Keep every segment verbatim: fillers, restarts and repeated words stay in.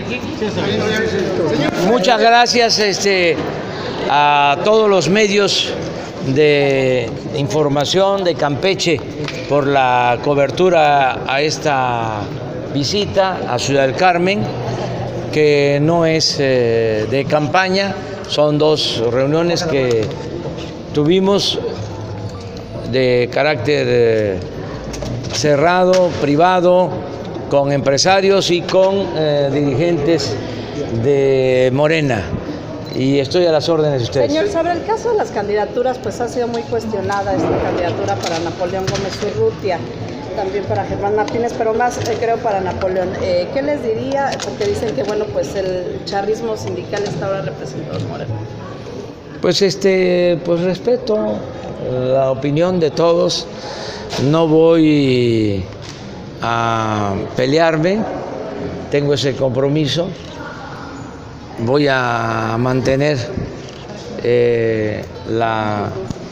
Muchas gracias este, a todos los medios de información de Campeche por la cobertura a esta visita a Ciudad del Carmen, que no es eh, de campaña, son dos reuniones que tuvimos de carácter eh, cerrado, privado, con empresarios y con eh, dirigentes de Morena. Y estoy a las órdenes de ustedes. Señor, sobre el caso de las candidaturas, pues ha sido muy cuestionada esta candidatura para Napoleón Gómez Urrutia, también para Germán Martínez, pero más eh, creo para Napoleón. Eh, ¿Qué les diría? Porque dicen que bueno, pues el charrismo sindical está ahora representado en Morena. Pues este, pues respeto la opinión de todos. No voy a pelearme, tengo ese compromiso. Voy a mantener eh, la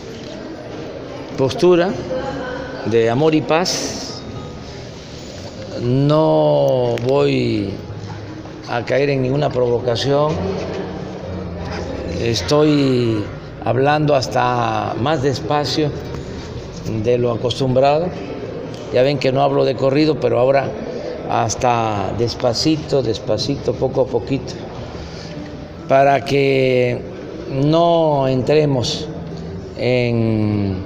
postura de amor y paz. No voy a caer en ninguna provocación. Estoy hablando hasta más despacio de lo acostumbrado. Ya ven que no hablo de corrido, pero ahora hasta despacito, despacito, poco a poquito, para que no entremos en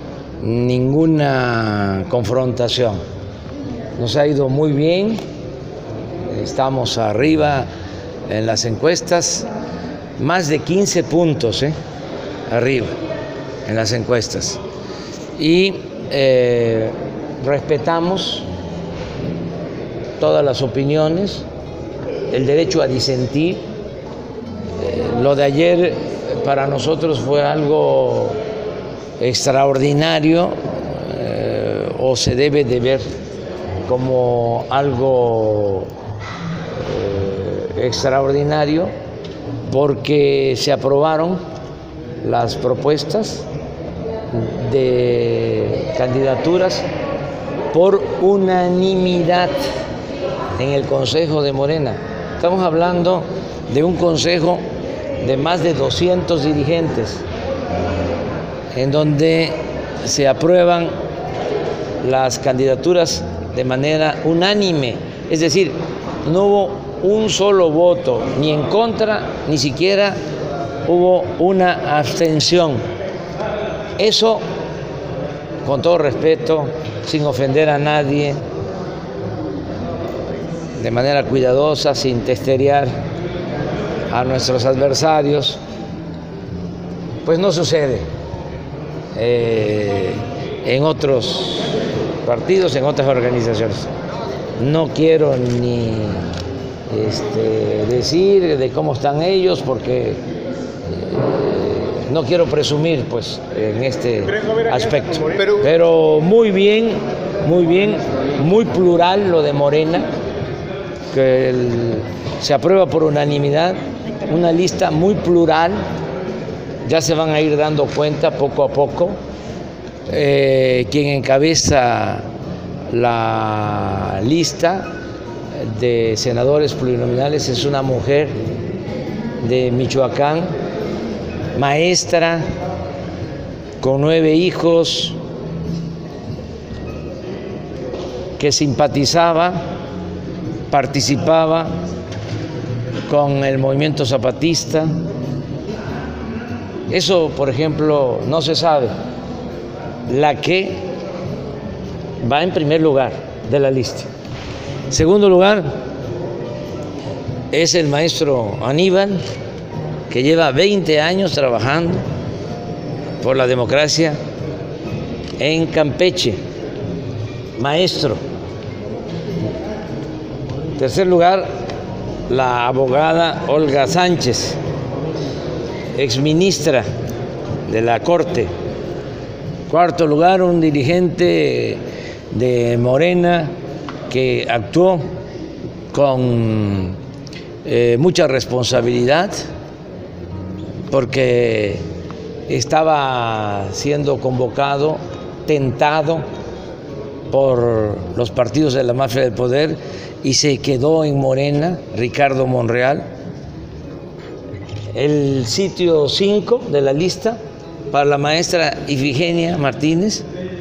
ninguna confrontación. Nos ha ido muy bien, estamos arriba en las encuestas, más de quince puntos ¿eh? arriba en las encuestas. Y eh, respetamos todas las opiniones, el derecho a disentir. Lo de ayer para nosotros fue algo extraordinario eh, o se debe de ver como algo eh, extraordinario porque se aprobaron las propuestas de candidaturas por unanimidad en el Consejo de Morena. Estamos hablando de un consejo de más de doscientos dirigentes, en donde se aprueban las candidaturas de manera unánime, es decir, no hubo un solo voto, ni en contra, ni siquiera hubo una abstención. Eso, con todo respeto, sin ofender a nadie, de manera cuidadosa, sin testerear a nuestros adversarios, pues no sucede eh, en otros partidos, en otras organizaciones. No quiero ni este, decir de cómo están ellos, porque eh, no quiero presumir pues en este aspecto. Pero muy bien, muy bien, muy plural lo de Morena, que el, se aprueba por unanimidad, una lista muy plural, ya se van a ir dando cuenta poco a poco. Eh, quien encabeza la lista de senadores plurinominales es una mujer de Michoacán, maestra, con nueve hijos, que simpatizaba, participaba con el movimiento zapatista. Eso, por ejemplo, no se sabe. La que va en primer lugar de la lista. Segundo lugar es el maestro Aníbal, que lleva veinte años trabajando por la democracia en Campeche. Maestro. En tercer lugar, la abogada Olga Sánchez, exministra de la Corte. Cuarto lugar, un dirigente de Morena que actuó con eh, mucha responsabilidad porque estaba siendo convocado, tentado por los partidos de la mafia del poder y se quedó en Morena, Ricardo Monreal. El sitio cinco de la lista para la maestra Ifigenia Martínez,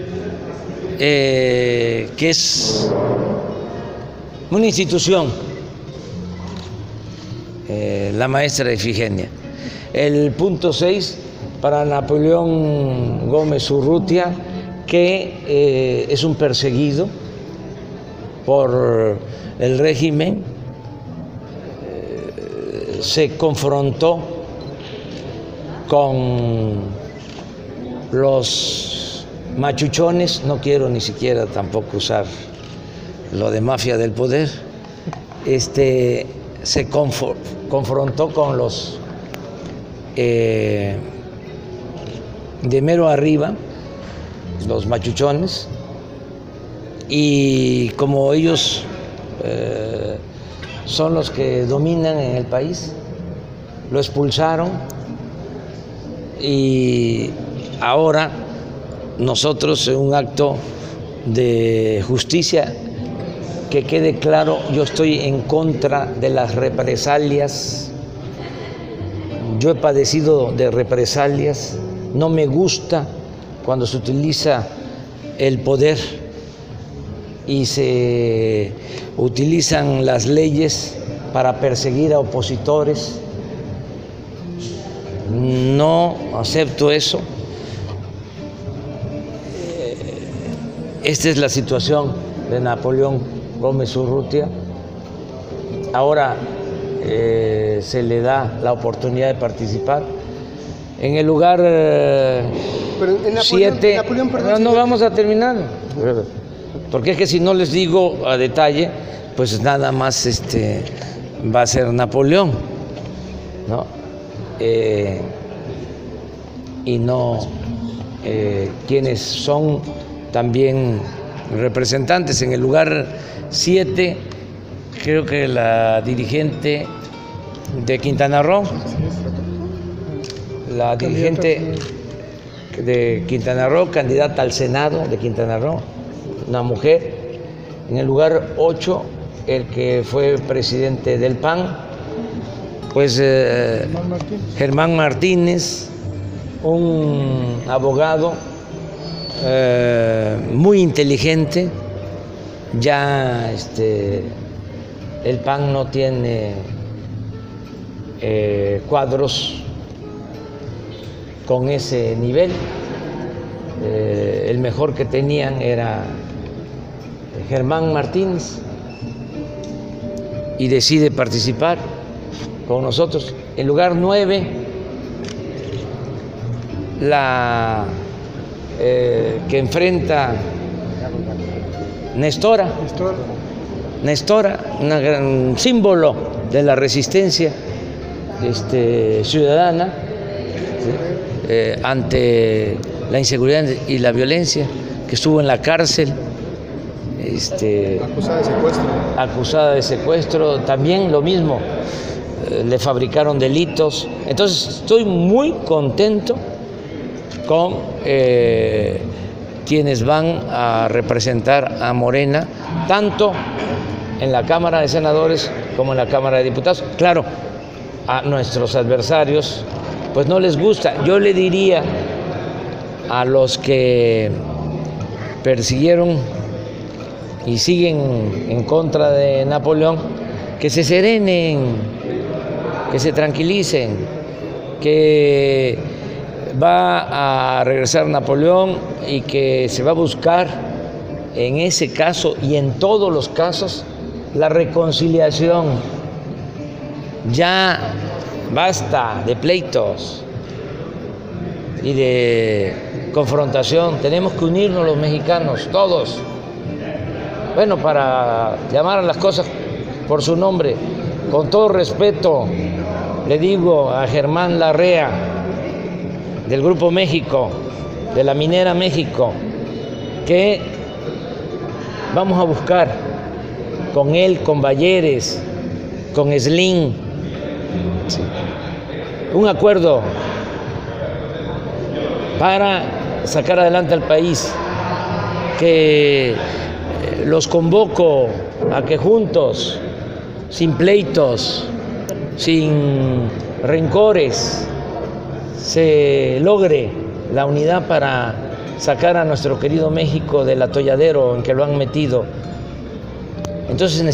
eh, que es una institución, eh, la maestra Ifigenia. El punto seis para Napoleón Gómez Urrutia, que eh, es un perseguido por el régimen, eh, se confrontó con los machuchones, no quiero ni siquiera tampoco usar lo de mafia del poder, este, se confrontó con los eh, de mero arriba, los machuchones, y como ellos eh, son los que dominan en el país, lo expulsaron y ahora nosotros, en un acto de justicia, que quede claro, yo estoy en contra de las represalias, yo he padecido de represalias, no me gusta cuando se utiliza el poder y se utilizan las leyes para perseguir a opositores. No acepto eso. Esta es la situación de Napoleón Gómez Urrutia. Ahora eh, se le da la oportunidad de participar. En el lugar siete, no, no vamos a terminar, porque es que si no les digo a detalle, pues nada más este, va a ser Napoleón, ¿no? Eh, y no eh, quienes son también representantes. En el lugar siete, creo que la dirigente de Quintana Roo, la dirigente de Quintana Roo, candidata al Senado de Quintana Roo, una mujer. En el lugar ocho, el que fue presidente del P A N, pues eh, Germán Martínez, un abogado eh, muy inteligente. Ya este, el P A N no tiene eh, cuadros con ese nivel. Eh, el mejor que tenían era Germán Martínez y decide participar con nosotros. En lugar nueve, la eh, que enfrenta Nestora, Nestora, una gran símbolo de la resistencia este, ciudadana, ¿sí? eh, ante la inseguridad y la violencia, que estuvo en la cárcel. Este, acusada de secuestro. Acusada de secuestro, también lo mismo, eh, le fabricaron delitos. Entonces estoy muy contento con eh, quienes van a representar a Morena, tanto en la Cámara de Senadores como en la Cámara de Diputados. Claro, a nuestros adversarios pues no les gusta. Yo le diría a los que persiguieron y siguen en contra de Napoleón, que se serenen, que se tranquilicen, que va a regresar Napoleón y que se va a buscar en ese caso y en todos los casos la reconciliación. Ya basta de pleitos y de confrontación. Tenemos que unirnos los mexicanos, todos. Bueno, para llamar a las cosas por su nombre, con todo respeto, le digo a Germán Larrea, del Grupo México, de la Minera México, que vamos a buscar con él, con Balleres, con Slim, un acuerdo para sacar adelante al país. que los convoco a que juntos, sin pleitos, sin rencores, se logre la unidad para sacar a nuestro querido México del atolladero en que lo han metido. Entonces